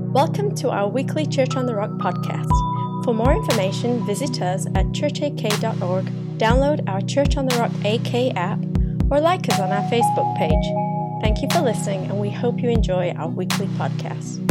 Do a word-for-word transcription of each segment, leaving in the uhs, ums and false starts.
Welcome to our weekly Church on the Rock podcast. For more information, visit us at church a k dot org, download our Church on the Rock A K app, or like us on our Facebook page. Thank you for listening, and we hope you enjoy our weekly podcast.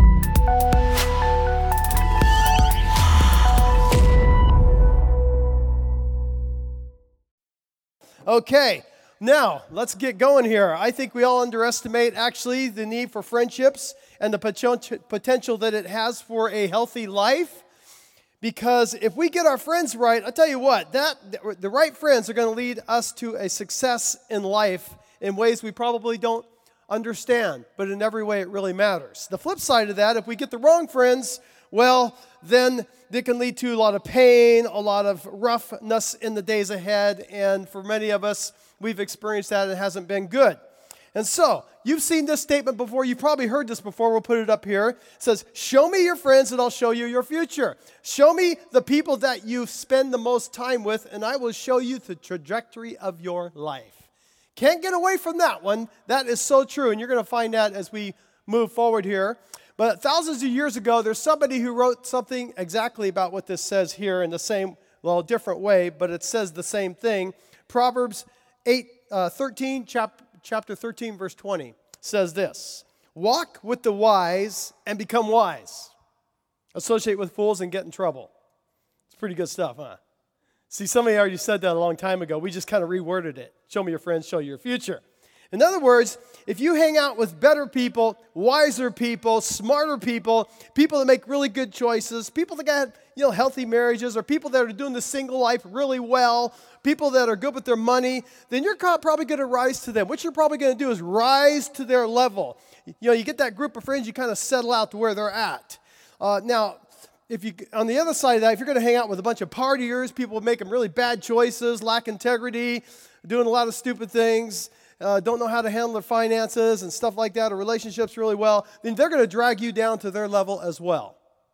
Okay, now let's get going here. I think we all underestimate actually the need for friendships and the potential that it has for a healthy life. Because if we get our friends right, I'll tell you what, that the right friends are going to lead us to a success in life in ways we probably don't understand, but in every way it really matters. The flip side of that, if we get the wrong friends, well, then it can lead to a lot of pain, a lot of roughness in the days ahead, and for many of us, we've experienced that and it hasn't been good. And so, you've seen this statement before, you've probably heard this before, we'll put it up here. It says, show me your friends and I'll show you your future. Show me the people that you spend the most time with and I will show you the trajectory of your life. Can't get away from that one. That is so true, and you're going to find that as we move forward here. But thousands of years ago, there's somebody who wrote something exactly about what this says here in the same, well, different way, but it says the same thing. Proverbs eight, uh, thirteen, chap, chapter thirteen, verse twenty says this: walk with the wise and become wise. Associate with fools and get in trouble. It's pretty good stuff, huh? See, somebody already said that a long time ago. We just kind of reworded it. Show me your friends, show you your future. In other words, if you hang out with better people, wiser people, smarter people, people that make really good choices, people that got, you know, healthy marriages, or people that are doing the single life really well, people that are good with their money, then you're probably going to rise to them. What you're probably going to do is rise to their level. You know, you get that group of friends, you kind of settle out to where they're at. Uh, now, if you on the other side of that, if you're going to hang out with a bunch of partiers, people making really bad choices, lack integrity, doing a lot of stupid things, Uh, don't know how to handle their finances and stuff like that, or relationships really well, then they're going to drag you down to their level as well.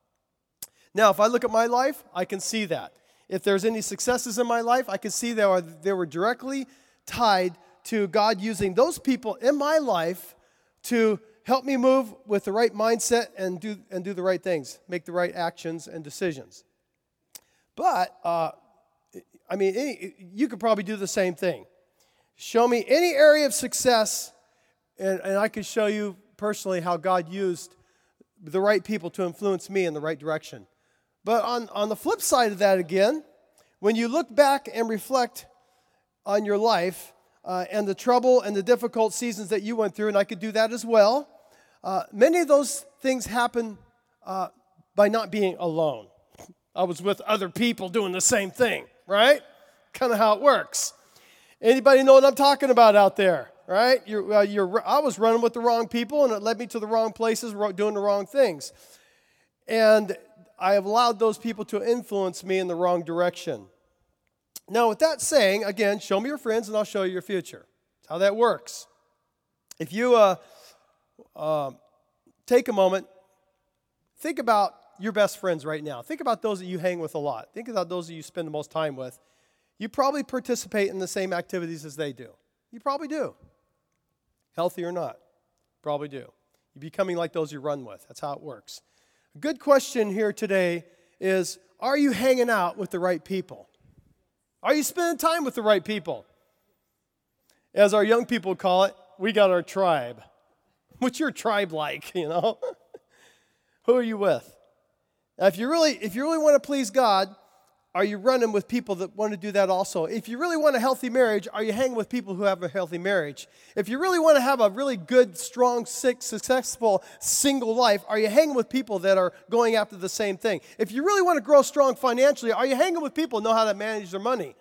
Now, if I look at my life, I can see that. If there's any successes in my life, I can see they were, they were directly tied to God using those people in my life to help me move with the right mindset and do and do the right things, make the right actions and decisions. But, uh, I mean, any, you could probably do the same thing. Show me any area of success, and, and I can show you personally how God used the right people to influence me in the right direction. But on, on the flip side of that again, when you look back and reflect on your life uh, and the trouble and the difficult seasons that you went through, and I could do that as well, uh, many of those things happen uh, by not being alone. I was with other people doing the same thing, right? Kind of how it works. Anybody know what I'm talking about out there, right? You're, uh, you're, I was running with the wrong people, and it led me to the wrong places, doing the wrong things. And I have allowed those people to influence me in the wrong direction. Now, with that saying, again, show me your friends, and I'll show you your future. That's how that works. If you uh, uh, take a moment, think about your best friends right now. Think about those that you hang with a lot. Think about those that you spend the most time with. You probably participate in the same activities as they do. You probably do. Healthy or not, probably do. You're becoming like those you run with. That's how it works. A good question here today is, are you hanging out with the right people? Are you spending time with the right people? As our young people call it, we got our tribe. What's your tribe like, you know? Who are you with? Now, if you really, if you really want to please God, are you running with people that want to do that also? If you really want a healthy marriage, are you hanging with people who have a healthy marriage? If you really want to have a really good, strong, sick, successful single life, are you hanging with people that are going after the same thing? If you really want to grow strong financially, are you hanging with people who know how to manage their money?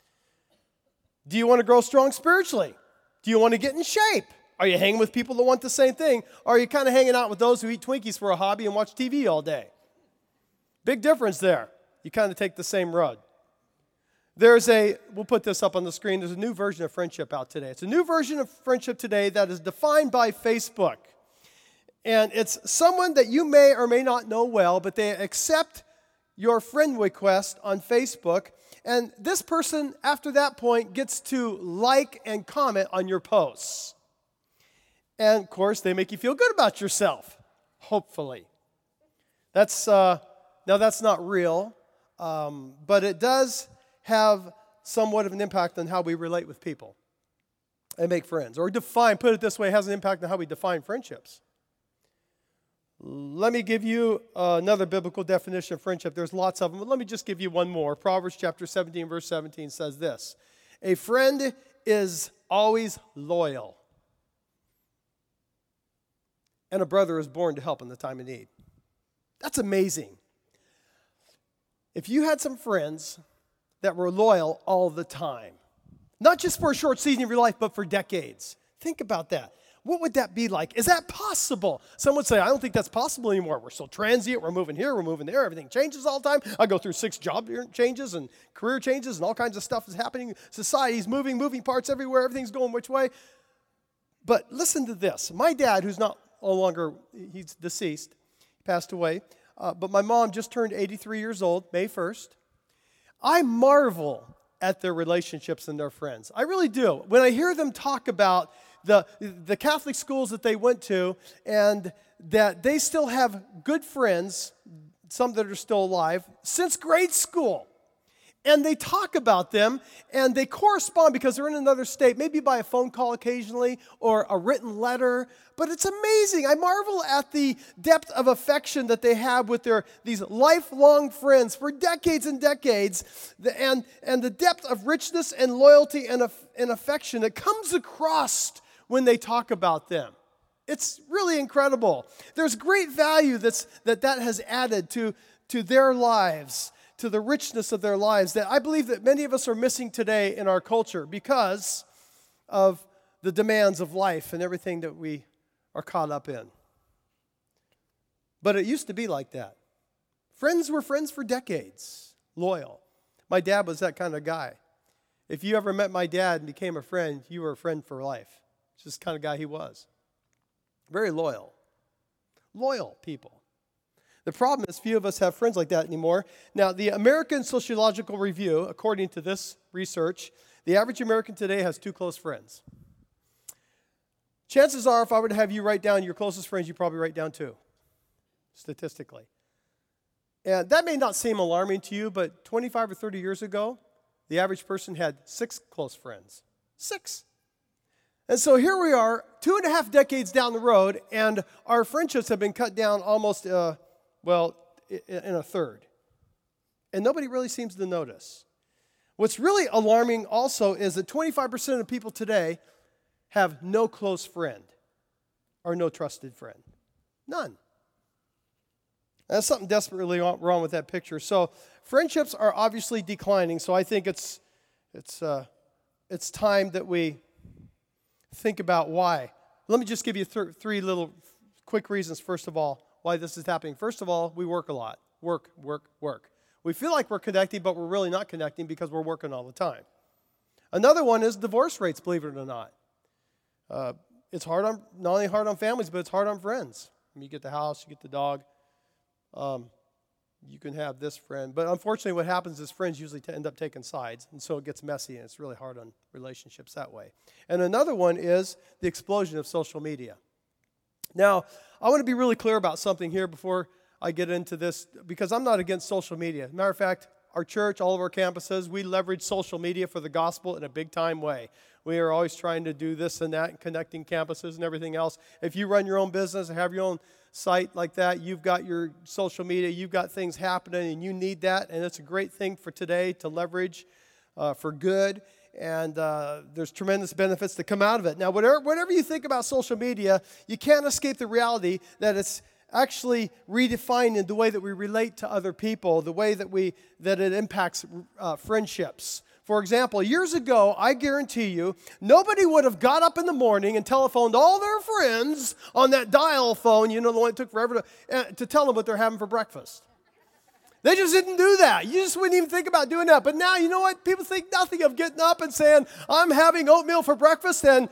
Do you want to grow strong spiritually? Do you want to get in shape? Are you hanging with people that want the same thing? Or are you kind of hanging out with those who eat Twinkies for a hobby and watch T V all day? Big difference there. You kind of take the same road. There's a, we'll put this up on the screen, there's a new version of friendship out today. It's a new version of friendship today that is defined by Facebook. And it's someone that you may or may not know well, but they accept your friend request on Facebook. And this person, after that point, gets to like and comment on your posts. And, of course, they make you feel good about yourself, hopefully. That's uh, now that's not real, um, but it does have somewhat of an impact on how we relate with people and make friends. Or define, put it this way, it has an impact on how we define friendships. Let me give you uh, another biblical definition of friendship. There's lots of them, but let me just give you one more. Proverbs chapter seventeen, verse seventeen says this: a friend is always loyal, and a brother is born to help in the time of need. That's amazing. If you had some friends that were loyal all the time, not just for a short season of your life, but for decades, think about that. What would that be like? Is that possible? Some would say, I don't think that's possible anymore. We're so transient. We're moving here. We're moving there. Everything changes all the time. I go through six job changes and career changes and all kinds of stuff is happening. Society's moving, moving parts everywhere. Everything's going which way. But listen to this. My dad, who's not no longer, he's deceased, he passed away. Uh, but my mom just turned eighty-three years old, May first. I marvel at their relationships and their friends. I really do. When I hear them talk about the, the Catholic schools that they went to and that they still have good friends, some that are still alive, since grade school. And they talk about them, and they correspond because they're in another state, maybe by a phone call occasionally or a written letter. But it's amazing. I marvel at the depth of affection that they have with their these lifelong friends for decades and decades, and, and the depth of richness and loyalty and, and affection that comes across when they talk about them. It's really incredible. There's great value that's, that that has added to, to their lives, to the richness of their lives, that I believe that many of us are missing today in our culture because of the demands of life and everything that we are caught up in. But it used to be like that. Friends were friends for decades, loyal. My dad was that kind of guy. If you ever met my dad and became a friend, you were a friend for life. It's just the kind of guy he was. Very loyal. Loyal people. The problem is few of us have friends like that anymore. Now, the American Sociological Review, according to this research, the average American today has two close friends. Chances are, if I were to have you write down your closest friends, you'd probably write down two, statistically. And that may not seem alarming to you, but twenty-five or thirty years ago, the average person had six close friends. Six. And so here we are, two and a half decades down the road, and our friendships have been cut down almost... Uh, Well, in a third. And nobody really seems to notice. What's really alarming also is that twenty-five percent of people today have no close friend or no trusted friend. None. There's something desperately wrong with that picture. So friendships are obviously declining, so I think it's, it's, uh, it's time that we think about why. Let me just give you th- three little quick reasons, first of all, why this is happening. First of all, we work a lot. Work, work, work. We feel like we're connecting, but we're really not connecting because we're working all the time. Another one is divorce rates, believe it or not. Uh, it's hard on, not only hard on families, but it's hard on friends. I mean, you get the house, you get the dog. Um, you can have this friend. But unfortunately, what happens is friends usually t- end up taking sides, and so it gets messy, and it's really hard on relationships that way. And another one is the explosion of social media. Now, I want to be really clear about something here before I get into this, because I'm not against social media. Matter of fact, our church, all of our campuses, we leverage social media for the gospel in a big-time way. We are always trying to do this and that and connecting campuses and everything else. If you run your own business and have your own site like that, you've got your social media, you've got things happening, and you need that, and it's a great thing for today to leverage uh, for good. And uh, there's tremendous benefits that come out of it. Now, whatever, whatever you think about social media, you can't escape the reality that it's actually redefining the way that we relate to other people, the way that we that it impacts uh, friendships. For example, years ago, I guarantee you, nobody would have got up in the morning and telephoned all their friends on that dial phone, you know, the one it took forever to, uh, to tell them what they're having for breakfast. They just didn't do that. You just wouldn't even think about doing that. But now, you know what? People think nothing of getting up and saying, I'm having oatmeal for breakfast, and,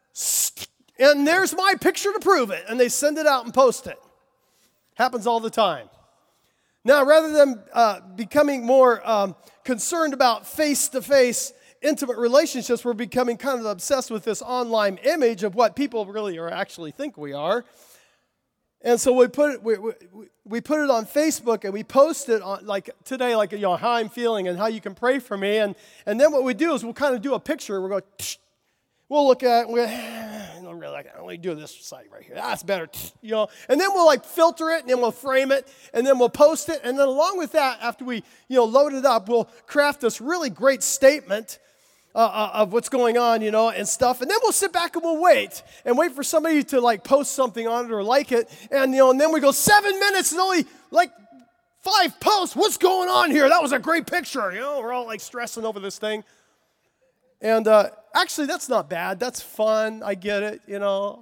and there's my picture to prove it. And they send it out and post it. Happens all the time. Now, rather than uh, becoming more um, concerned about face-to-face intimate relationships, we're becoming kind of obsessed with this online image of what people really are actually think we are. And so we put it, we, we, we put it on Facebook, and we post it on, like today, like, you know, how I'm feeling and how you can pray for me. And, and then what we do is we'll kind of do a picture. We'll go, Tsh. We'll look at it, and we'll, I don't really like it. I only do this side right here. That's better, Tsh, you know. And then we'll like filter it, and then we'll frame it, and then we'll post it. And then along with that, after we, you know, load it up, we'll craft this really great statement Uh, of what's going on, you know, and stuff. And then we'll sit back and we'll wait and wait for somebody to like post something on it or like it. And, you know, and then we go seven minutes and only like five posts. What's going on here? That was a great picture. You know, we're all like stressing over this thing. And uh, actually, that's not bad. That's fun. I get it, you know.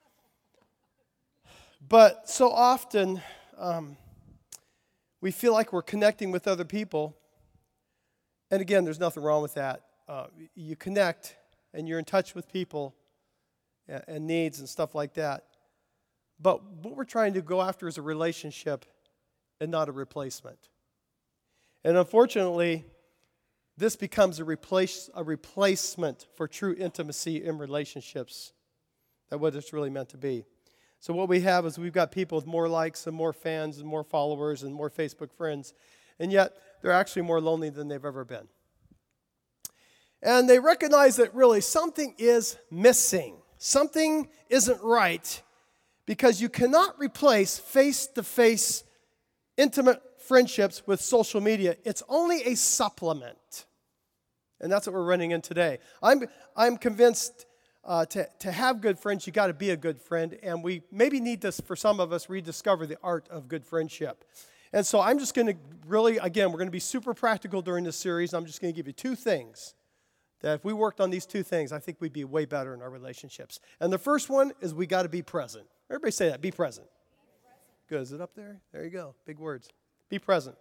But so often um, we feel like we're connecting with other people. And again, there's nothing wrong with that. Uh, you connect, and you're in touch with people and, and needs and stuff like that. But what we're trying to go after is a relationship and not a replacement. And unfortunately, this becomes a, replace, a replacement for true intimacy in relationships. That's what it's really meant to be. So what we have is we've got people with more likes and more fans and more followers and more Facebook friends, and yet they're actually more lonely than they've ever been. And they recognize that really something is missing. Something isn't right, because you cannot replace face-to-face intimate friendships with social media. It's only a supplement. And that's what we're running in today. I'm, I'm convinced uh, to, to have good friends, you got to be a good friend. And we maybe need to, for some of us, rediscover the art of good friendship. And so I'm just going to really, again, we're going to be super practical during this series. I'm just going to give you two things that if we worked on these two things, I think we'd be way better in our relationships. And the first one is we got to be present. Everybody say that, be present. Good, is it up there? There you go, big words. Be present.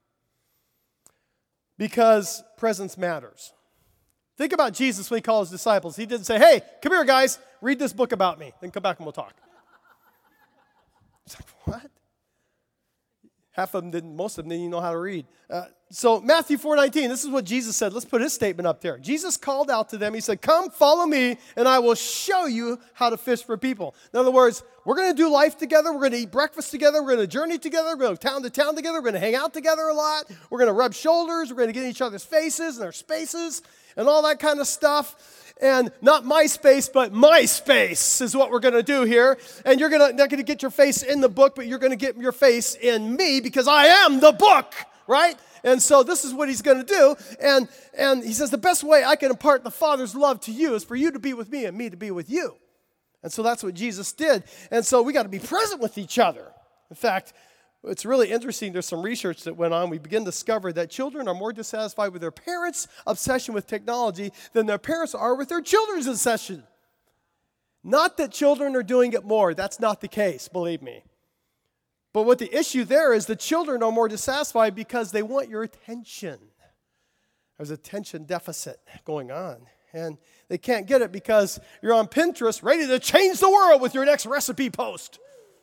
Because presence matters. Think about Jesus when he called his disciples. He didn't say, hey, come here guys, read this book about me. Then come back and we'll talk. It's like, what? Half of them didn't, most of them didn't even know how to read. Uh, so Matthew four nineteen, this is what Jesus said. Let's put his statement up there. Jesus called out to them. He said, come, follow me, and I will show you how to fish for people. In other words, we're going to do life together. We're going to eat breakfast together. We're going to journey together. We're going to go town to town together. We're going to hang out together a lot. We're going to rub shoulders. We're going to get in each other's faces and our spaces and all that kind of stuff. And not MySpace, but MySpace is what we're going to do here. And you're gonna, not going to get your face in the book, but you're going to get your face in me, because I am the book, right? And so this is what he's going to do. And, and he says, the best way I can impart the Father's love to you is for you to be with me and me to be with you. And so that's what Jesus did. And so we got to be present with each other. In fact, it's really interesting. There's some research that went on. We begin to discover that children are more dissatisfied with their parents' obsession with technology than their parents are with their children's obsession. Not that children are doing it more. That's not the case, believe me. But what the issue there is, the children are more dissatisfied because they want your attention. There's a attention deficit going on. And they can't get it because you're on Pinterest ready to change the world with your next recipe post.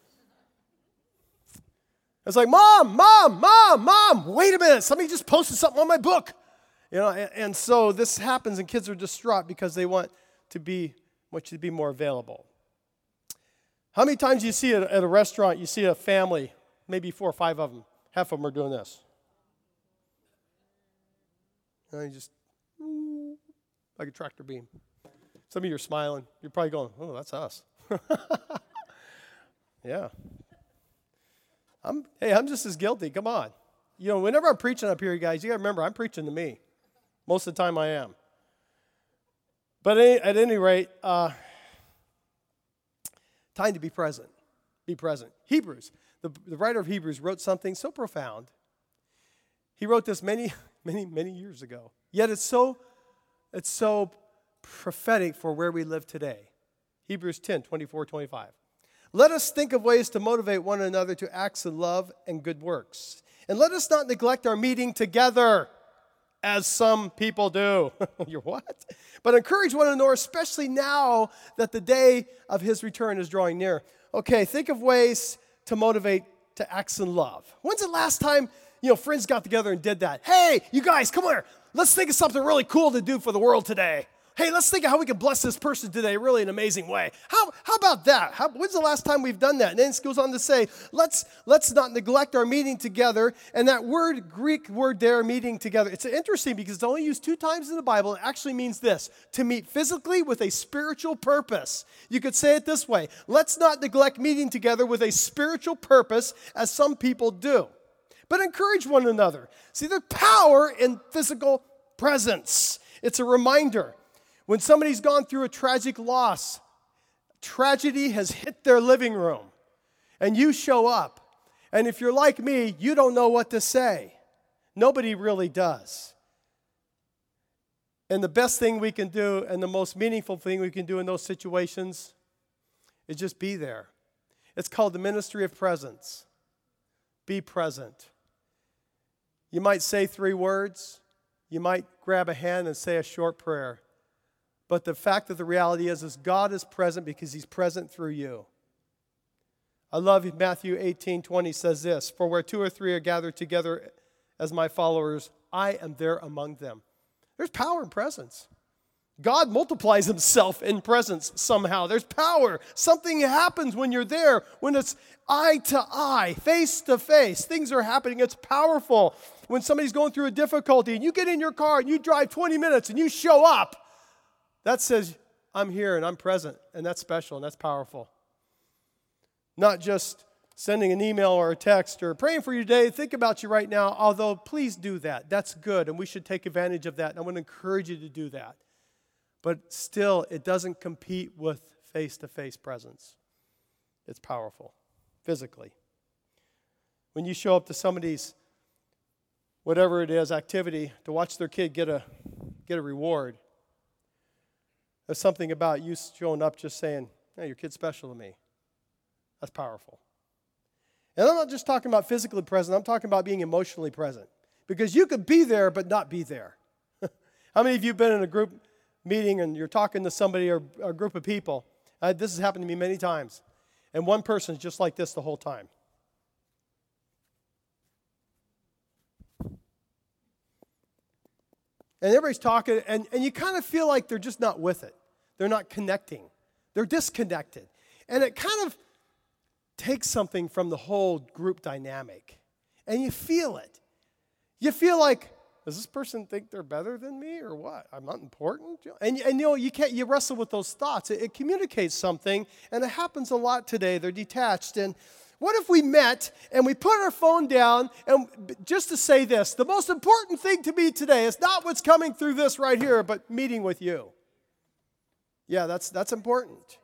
It's like, Mom, Mom, Mom, Mom, wait a minute. Somebody just posted something on my book. You know, and, and so this happens, and kids are distraught because they want to be, want you to be more available. How many times do you see it at a restaurant, you see a family, maybe four or five of them, half of them are doing this. And you just, like a tractor beam. Some of you are smiling. You're probably going, oh, that's us. Yeah. I'm, hey, I'm just as guilty. Come on. You know, whenever I'm preaching up here, guys, you got to remember, I'm preaching to me. Most of the time I am. But at any rate, uh, time to be present. Be present. Hebrews, the, the writer of Hebrews wrote something so profound. He wrote this many, many, many years ago. Yet it's so, it's so prophetic for where we live today. Hebrews ten, twenty-four, twenty-five. Let us think of ways to motivate one another to acts of love and good works. And let us not neglect our meeting together, as some people do. You're what? But encourage one another, especially now that the day of his return is drawing near. Okay, think of ways to motivate to acts in love. When's the last time, you know, friends got together and did that? Hey, you guys, come here. Let's think of something really cool to do for the world today. Hey, let's think of how we can bless this person today really in an amazing way. How, how about that? How, when's the last time we've done that? And then it goes on to say, let's, let's not neglect our meeting together. And that word, Greek word there, meeting together, it's interesting because it's only used two times in the Bible. It actually means this, to meet physically with a spiritual purpose. You could say it this way, let's not neglect meeting together with a spiritual purpose as some people do, but encourage one another. See, there's power in physical presence. It's a reminder. When somebody's gone through a tragic loss, tragedy has hit their living room, and you show up. And if you're like me, you don't know what to say. Nobody really does. And the best thing we can do, and the most meaningful thing we can do in those situations, is just be there. It's called the ministry of presence. Be present. You might say three words. You might grab a hand and say a short prayer. But the fact of the reality is, is God is present because he's present through you. I love Matthew eighteen twenty says this, for where two or three are gathered together as my followers, I am there among them. There's power in presence. God multiplies himself in presence somehow. There's power. Something happens when you're there, when it's eye to eye, face to face. Things are happening. It's powerful. When somebody's going through a difficulty and you get in your car and you drive twenty minutes and you show up, that says, I'm here and I'm present, and that's special and that's powerful. Not just sending an email or a text or praying for you today, think about you right now, although please do that. That's good, and we should take advantage of that, and I want to encourage you to do that. But still, it doesn't compete with face-to-face presence. It's powerful, physically. When you show up to somebody's, whatever it is, activity, to watch their kid get a, get a reward, there's something about you showing up just saying, hey, your kid's special to me. That's powerful. And I'm not just talking about physically present. I'm talking about being emotionally present. Because you could be there but not be there. How many of you have been in a group meeting and you're talking to somebody or a group of people? Uh, this has happened to me many times. And one person's just like this the whole time. And everybody's talking, and, and you kind of feel like they're just not with it. They're not connecting. They're disconnected. And it kind of takes something from the whole group dynamic. And you feel it. You feel like, does this person think they're better than me or what? I'm not important? And, and you know, you can't, you wrestle with those thoughts. It, it communicates something, and it happens a lot today. They're detached. And what if we met and we put our phone down and just to say this, the most important thing to me today is not what's coming through this right here, but meeting with you. Yeah, that's that's important.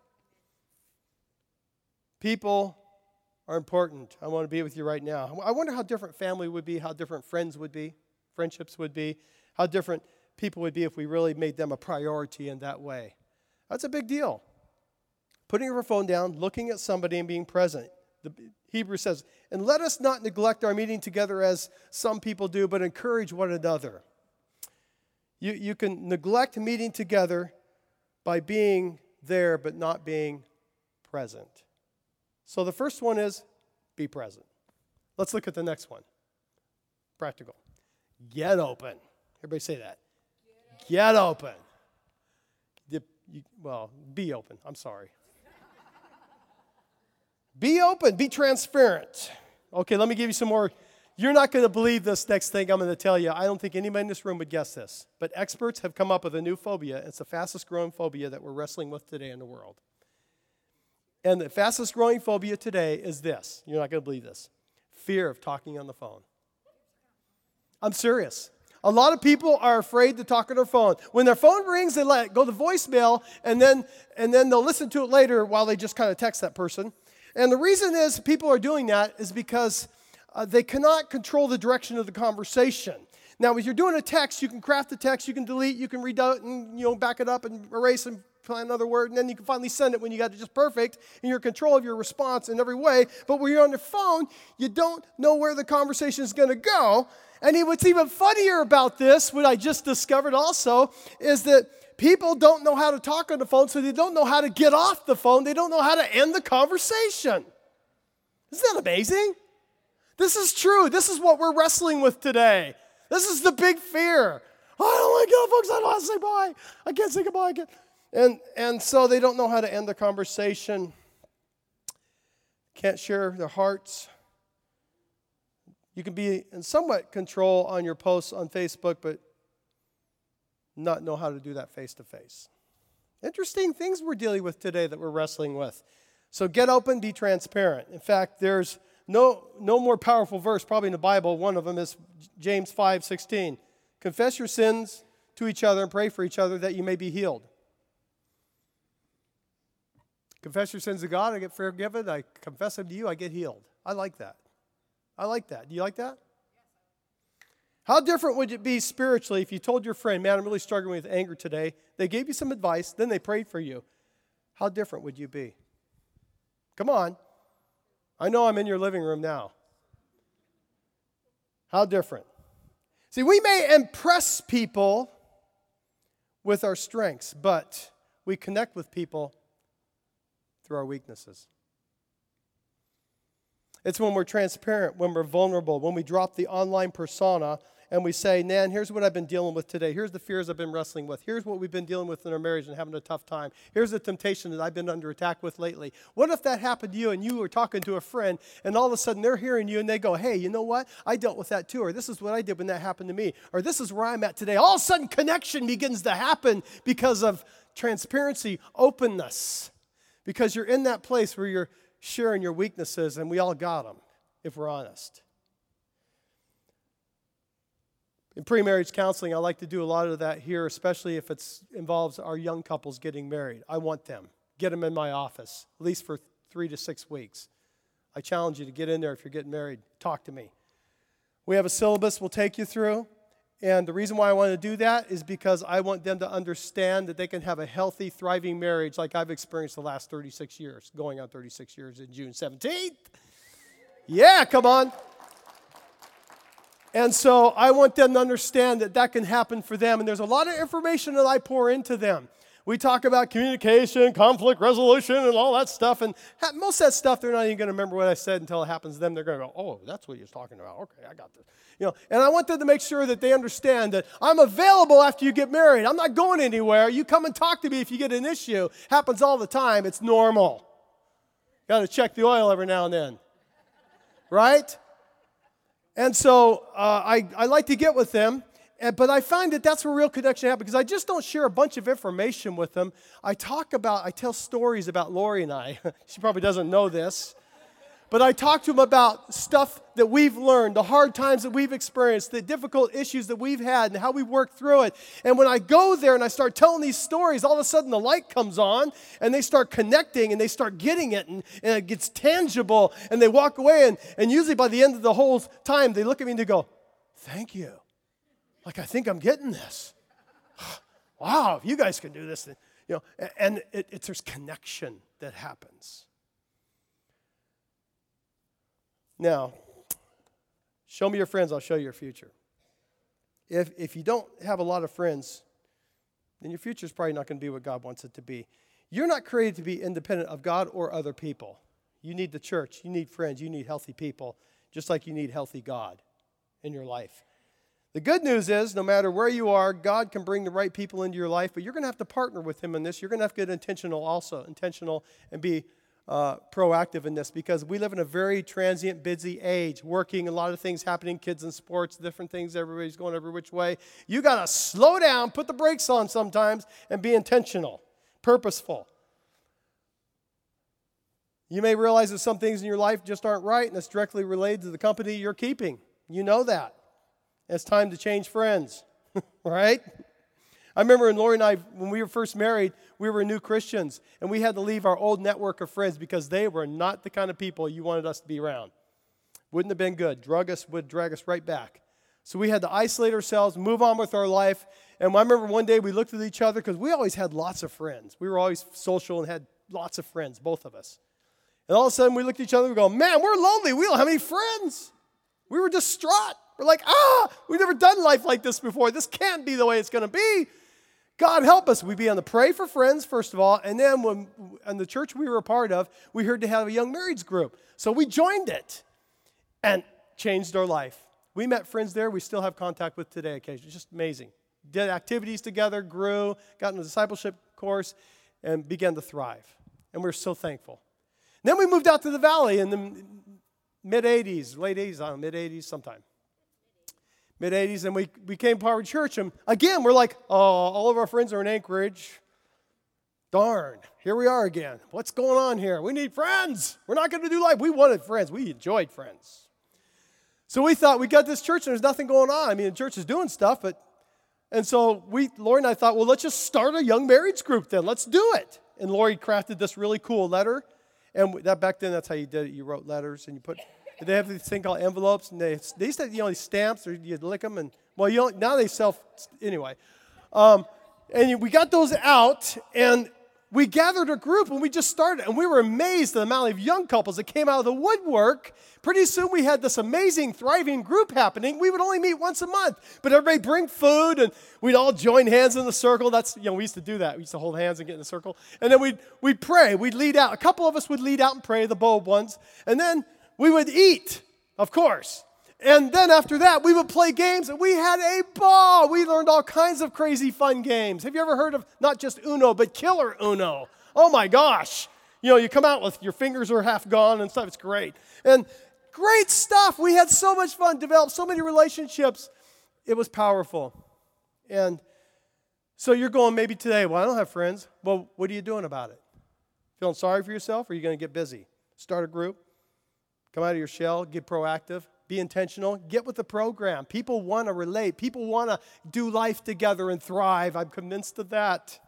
People are important. I want to be with you right now. I wonder how different family would be, how different friends would be, friendships would be, how different people would be if we really made them a priority in that way. That's a big deal. Putting your phone down, looking at somebody and being present. The Hebrew says, and let us not neglect our meeting together as some people do, but encourage one another. You, you can neglect meeting together by being there but not being present. So the first one is be present. Let's look at the next one. Practical. Get open. Everybody say that. Get open. Get open. You, well, be open. I'm sorry. Be open. Be transparent. Okay, let me give you some more. You're not going to believe this next thing I'm going to tell you. I don't think anybody in this room would guess this. But experts have come up with a new phobia. It's the fastest growing phobia that we're wrestling with today in the world. And the fastest growing phobia today is this. You're not going to believe this. Fear of talking on the phone. I'm serious. A lot of people are afraid to talk on their phone. When their phone rings, they let it go to voicemail, and then, and then they'll listen to it later while they just kind of text that person. And the reason is people are doing that is because uh, they cannot control the direction of the conversation. Now, if you're doing a text, you can craft the text, you can delete, you can redo it, and you know, back it up and erase and find another word, and then you can finally send it when you got it just perfect, and you're in control of your response in every way. But when you're on your phone, you don't know where the conversation is going to go. And what's even funnier about this, what I just discovered also, is that people don't know how to talk on the phone, so they don't know how to get off the phone. They don't know how to end the conversation. Isn't that amazing? This is true. This is what we're wrestling with today. This is the big fear. I don't want to get up, folks. I don't want to say bye. I can't say goodbye. I can't. And, and so they don't know how to end the conversation. Can't share their hearts. You can be in somewhat control on your posts on Facebook, but not know how to do that face-to-face. Interesting things we're dealing with today that we're wrestling with. So get open, be transparent. In fact, there's no, no more powerful verse probably in the Bible. One of them is James five sixteen. Confess your sins to each other and pray for each other that you may be healed. Confess your sins to God, I get forgiven. I confess them to you, I get healed. I like that. I like that. Do you like that? How different would it be spiritually if you told your friend, man, I'm really struggling with anger today. They gave you some advice, then they prayed for you. How different would you be? Come on. I know I'm in your living room now. How different? See, we may impress people with our strengths, but we connect with people through our weaknesses. It's when we're transparent, when we're vulnerable, when we drop the online persona and we say, Nan, here's what I've been dealing with today. Here's the fears I've been wrestling with. Here's what we've been dealing with in our marriage and having a tough time. Here's the temptation that I've been under attack with lately. What if that happened to you and you were talking to a friend and all of a sudden they're hearing you and they go, hey, you know what? I dealt with that too. Or this is what I did when that happened to me. Or this is where I'm at today. All of a sudden connection begins to happen because of transparency, openness. Because you're in that place where you're sharing your weaknesses, and we all got them, if we're honest. In pre-marriage counseling, I like to do a lot of that here, especially if it involves our young couples getting married. I want them. Get them in my office, at least for three to six weeks. I challenge you to get in there if you're getting married. Talk to me. We have a syllabus we'll take you through. And the reason why I want to do that is because I want them to understand that they can have a healthy, thriving marriage like I've experienced the last thirty-six years, going on thirty-six years in June seventeenth. Yeah, come on. And so I want them to understand that that can happen for them. And there's a lot of information that I pour into them. We talk about communication, conflict resolution, and all that stuff. And most of that stuff, they're not even going to remember what I said until it happens to them. They're going to go, oh, that's what he was talking about. Okay, I got this. You know, and I want them to make sure that they understand that I'm available after you get married. I'm not going anywhere. You come and talk to me if you get an issue. Happens all the time. It's normal. Got to check the oil every now and then. Right? And so uh, I, I like to get with them. And, but I find that that's where real connection happens because I just don't share a bunch of information with them. I talk about, I tell stories about Lori and I. She probably doesn't know this. But I talk to them about stuff that we've learned, the hard times that we've experienced, the difficult issues that we've had, and how we worked through it. And when I go there and I start telling these stories, all of a sudden the light comes on, and they start connecting, and they start getting it, and, and it gets tangible, and they walk away, and, and usually by the end of the whole time, they look at me and they go, thank you. Like, I think I'm getting this. Wow, if you guys can do this, then, you know, and it, it, there's connection that happens. Now, show me your friends, I'll show you your future. If, if you don't have a lot of friends, then your future is probably not going to be what God wants it to be. You're not created to be independent of God or other people. You need the church, you need friends, you need healthy people, just like you need healthy God in your life. The good news is, no matter where you are, God can bring the right people into your life, but you're going to have to partner with Him in this. You're going to have to get intentional also, intentional and be Uh, proactive in this because we live in a very transient, busy age, working, a lot of things happening, kids in sports, different things, everybody's going every which way. You got to slow down, put the brakes on sometimes, and be intentional, purposeful. You may realize that some things in your life just aren't right, and it's directly related to the company you're keeping. You know that. It's time to change friends, right? I remember when Lori and I, when we were first married, we were new Christians, and we had to leave our old network of friends because they were not the kind of people you wanted us to be around. Wouldn't have been good. Drug us would drag us right back. So we had to isolate ourselves, move on with our life. And I remember one day we looked at each other because we always had lots of friends. We were always social and had lots of friends, both of us. And all of a sudden we looked at each other and we go, man, we're lonely. We don't have any friends. We were distraught. We're like, ah, we've never done life like this before. This can't be the way it's going to be. God help us. We began to pray for friends, first of all, and then when in the church we were a part of, we heard to have a young marrieds group. So we joined it and changed our life. We met friends there we still have contact with today occasionally. Just amazing. did activities together, grew, got in a discipleship course, and began to thrive. And we're so thankful. And then we moved out to the valley in the mid-eighties, late eighties, I don't know, mid-eighties sometime. mid-eighties, and we became part of church. And again, we're like, oh, all of our friends are in Anchorage. Darn, here we are again. What's going on here? We need friends. We're not going to do life. We wanted friends. We enjoyed friends. So we thought, we got this church and there's nothing going on. I mean, the church is doing stuff, but, and so we, Lori and I thought, well, let's just start a young marrieds group then. Let's do it. And Lori crafted this really cool letter. And that back then, that's how you did it. You wrote letters and you put, they have this thing called envelopes, and they, they used to, you know, these stamps, or you'd lick them, and, well, you don't, now they sell, anyway. Um, and we got those out, and we gathered a group, and we just started, and we were amazed at the amount of young couples that came out of the woodwork. Pretty soon we had this amazing, thriving group happening. We would only meet once a month, but everybody bring food, and we'd all join hands in the circle. That's, you know, we used to do that. We used to hold hands and get in a circle, and then we'd, we'd pray. We'd lead out. A couple of us would lead out and pray, the bold ones, and then we would eat, of course. And then after that, we would play games, and we had a ball. We learned all kinds of crazy fun games. Have you ever heard of not just Uno, but Killer Uno? Oh, my gosh. You know, you come out with your fingers are half gone and stuff. It's great. And great stuff. We had so much fun, developed so many relationships. It was powerful. And so you're going maybe today, well, I don't have friends. Well, what are you doing about it? Feeling sorry for yourself, or are you going to get busy? Start a group. Come out of your shell. Get proactive. Be intentional. Get with the program. People want to relate. People want to do life together and thrive. I'm convinced of that.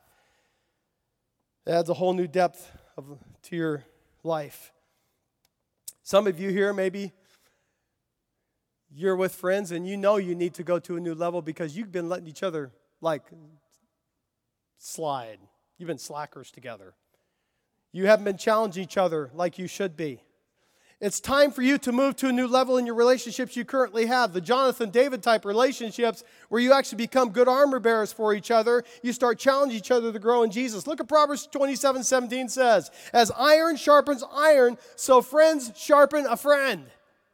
It adds a whole new depth of, to your life. Some of you here, maybe you're with friends and you know you need to go to a new level because you've been letting each other, like, slide. You've been slackers together. You haven't been challenging each other like you should be. It's time for you to move to a new level in your relationships you currently have. The Jonathan David type relationships where you actually become good armor bearers for each other. You start challenging each other to grow in Jesus. Look at Proverbs twenty-seven seventeen says, as iron sharpens iron, so friends sharpen a friend.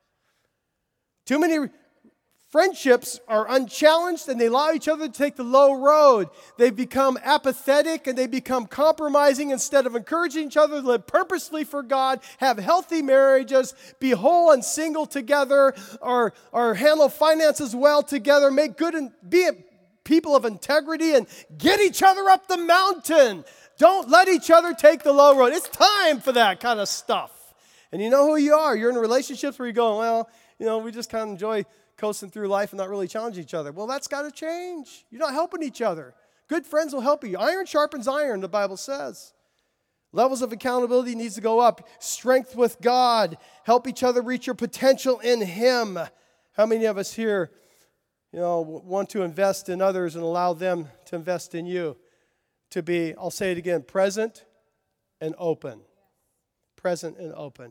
Too many friendships are unchallenged and they allow each other to take the low road. They become apathetic and they become compromising instead of encouraging each other to live purposefully for God, have healthy marriages, be whole and single together, or, or handle finances well together, make good and be people of integrity, and get each other up the mountain. Don't let each other take the low road. It's time for that kind of stuff. And you know who you are. You're in relationships where you're going, well, you know, we just kind of enjoy coasting through life and not really challenge each other. Well, that's got to change. You're not helping each other. Good friends will help you. Iron sharpens iron, the Bible says. Levels of accountability needs to go up. Strength with God. Help each other reach your potential in Him. How many of us here, you know, want to invest in others and allow them to invest in you? To be, I'll say it again, present and open. Present and open.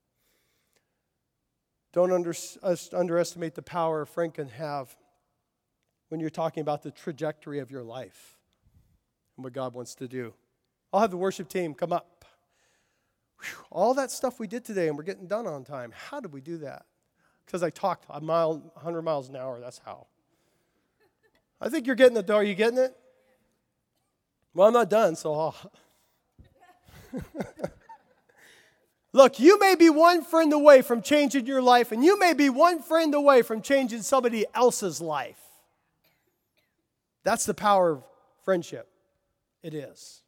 Don't under, uh, underestimate the power a friend can have when you're talking about the trajectory of your life and what God wants to do. I'll have the worship team come up. Whew, all that stuff we did today, and we're getting done on time. How did we do that? Because I talked a mile, one hundred miles an hour. That's how. I think you're getting it, though. Are you getting it? Well, I'm not done, so I'll... Look, you may be one friend away from changing your life, and you may be one friend away from changing somebody else's life. That's the power of friendship. It is.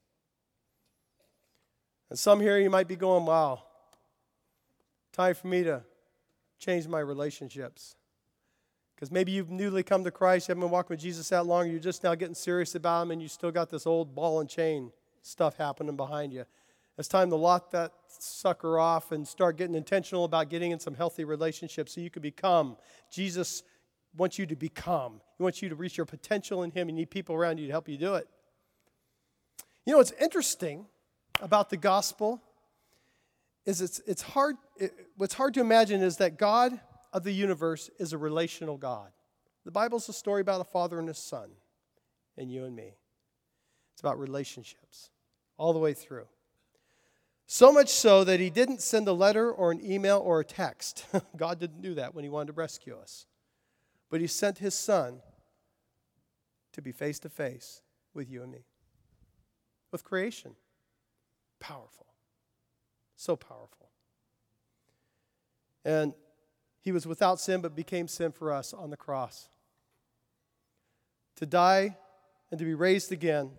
And some here you might be going, wow, time for me to change my relationships. Because maybe you've newly come to Christ, you haven't been walking with Jesus that long, you're just now getting serious about Him, and you still got this old ball and chain stuff happening behind you. It's time to lock that sucker off and start getting intentional about getting in some healthy relationships so you can become. Jesus wants you to become. He wants you to reach your potential in Him. You need people around you to help you do it. You know what's interesting about the gospel is it's it's hard. It, what's hard to imagine is that God of the universe is a relational God. The Bible's a story about a father and his son, and you and me. It's about relationships all the way through. So much so that He didn't send a letter or an email or a text. God didn't do that when He wanted to rescue us. But He sent His Son to be face to face with you and me, with creation. Powerful. So powerful. And he was without sin, but became sin for us on the cross. To die and to be raised again,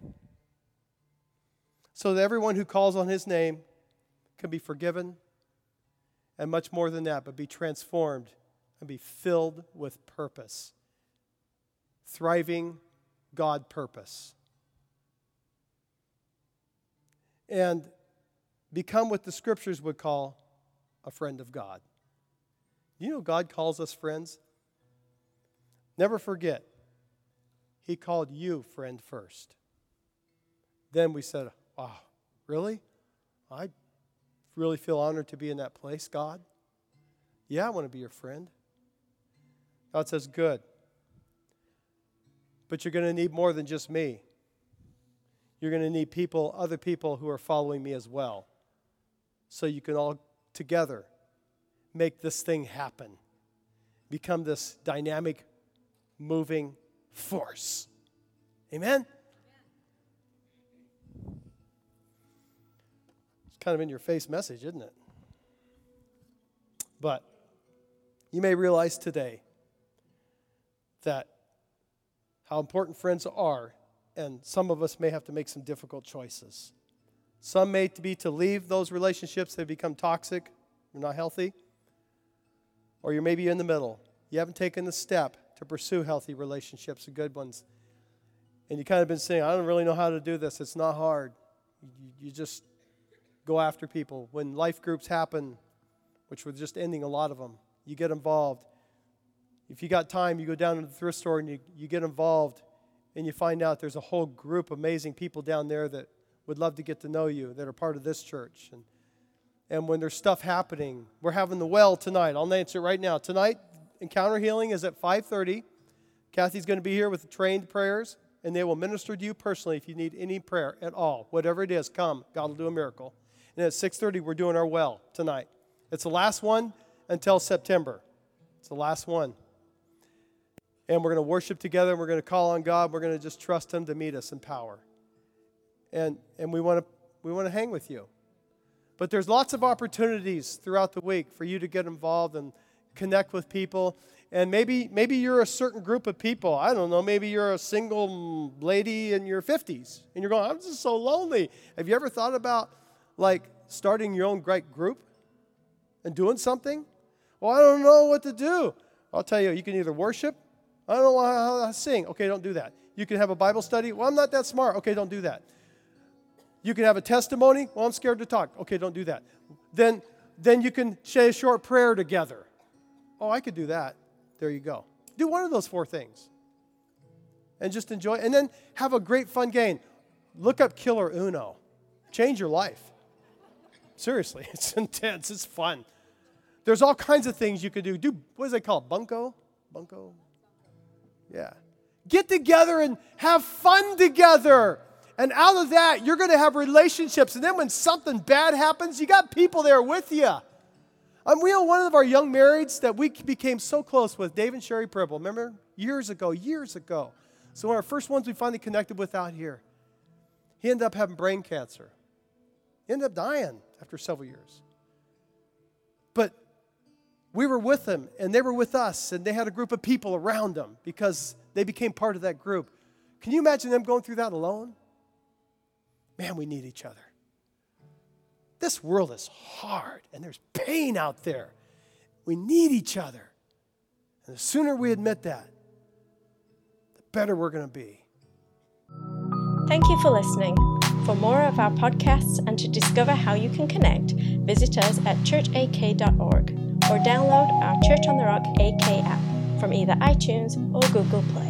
so that everyone who calls on his name can be forgiven, and much more than that, but be transformed and be filled with purpose. Thriving God purpose. And become what the scriptures would call a friend of God. You know God calls us friends? Never forget, he called you friend first. Then we said, wow, really? I really feel honored to be in that place, God. Yeah, I want to be your friend. God says, good. But you're going to need more than just me. You're going to need people, other people who are following me as well. So you can all together make this thing happen. Become this dynamic, moving force. Amen? It's kind of in your face message, isn't it? But you may realize today that how important friends are, and some of us may have to make some difficult choices. Some may be to leave those relationships that become toxic, they're not healthy, or you may be in the middle. You haven't taken the step to pursue healthy relationships, the good ones. And you kind of been saying, I don't really know how to do this. It's not hard. You, you just go after people. When life groups happen, which were just ending a lot of them, you get involved. If you got time, you go down to the thrift store and you, you get involved, and you find out there's a whole group of amazing people down there that would love to get to know you, that are part of this church. And, and when there's stuff happening, we're having the well tonight. I'll answer it right now. Tonight, Encounter Healing is at five thirty. Kathy's going to be here with the trained prayers, and they will minister to you personally if you need any prayer at all. Whatever it is, come. God will do a miracle. And at six thirty, we're doing our well tonight. It's the last one until September. It's the last one. And we're going to worship together, and we're going to call on God. We're going to just trust him to meet us in power. And and we want to we want to hang with you. But there's lots of opportunities throughout the week for you to get involved and connect with people. And maybe maybe you're a certain group of people. I don't know. Maybe you're a single lady in your fifties, and you're going, I'm just so lonely. Have you ever thought about, like, starting your own great group and doing something? Well, I don't know what to do. I'll tell you, you can either worship. I don't know how to sing. Okay, don't do that. You can have a Bible study. Well, I'm not that smart. Okay, don't do that. You can have a testimony. Well, I'm scared to talk. Okay, don't do that. Then, then you can say a short prayer together. Oh, I could do that. There you go. Do one of those four things. And just enjoy. And then have a great fun game. Look up Killer Uno. Change your life. Seriously, it's intense. It's fun. There's all kinds of things you could do. Do what is it called? Bunko? Bunko? Yeah. Get together and have fun together. And out of that, you're going to have relationships. And then when something bad happens, you got people there with you. Um, we know one of our young marrieds that we became so close with, Dave and Sherry Pribble. Remember? Years ago, years ago. So one of our first ones we finally connected with out here. He ended up having brain cancer. He ended up dying after several years. But we were with them, and they were with us, and they had a group of people around them because they became part of that group. Can you imagine them going through that alone? Man, we need each other. This world is hard, and there's pain out there. We need each other. And the sooner we admit that, the better we're going to be. Thank you for listening. For more of our podcasts and to discover how you can connect, visit us at church a k dot org or download our Church on the Rock A K app from either iTunes or Google Play.